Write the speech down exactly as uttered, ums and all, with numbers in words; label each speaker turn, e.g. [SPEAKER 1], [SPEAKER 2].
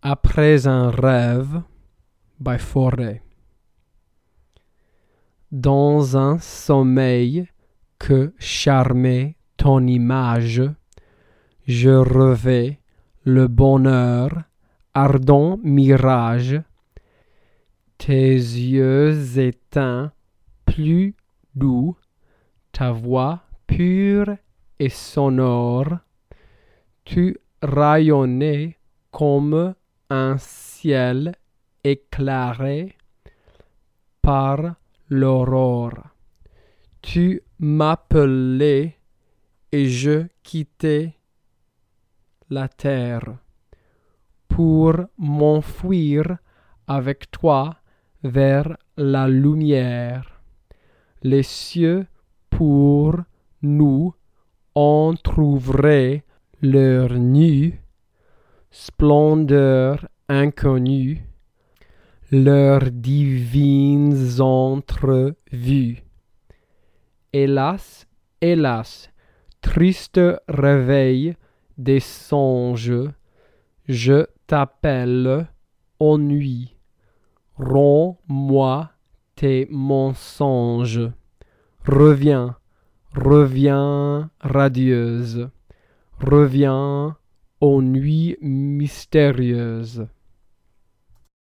[SPEAKER 1] Après un rêve, by Fauré. Dans un sommeil que charmait ton image, je rêvais le bonheur, ardent mirage. Tes yeux éteints plus doux, ta voix pure et sonore, tu rayonnais comme un ciel éclairé par l'aurore. Tu m'appelais et je quittais la terre pour m'enfuir avec toi vers la lumière. Les cieux pour nous entr'ouvraient leur nue splendeur inconnue, leurs divines entrevues. Hélas, hélas, triste réveil des songes, je t'appelle ennui. Rends-moi tes mensonges. Reviens, reviens radieuse. Reviens aux nuits mystérieuses.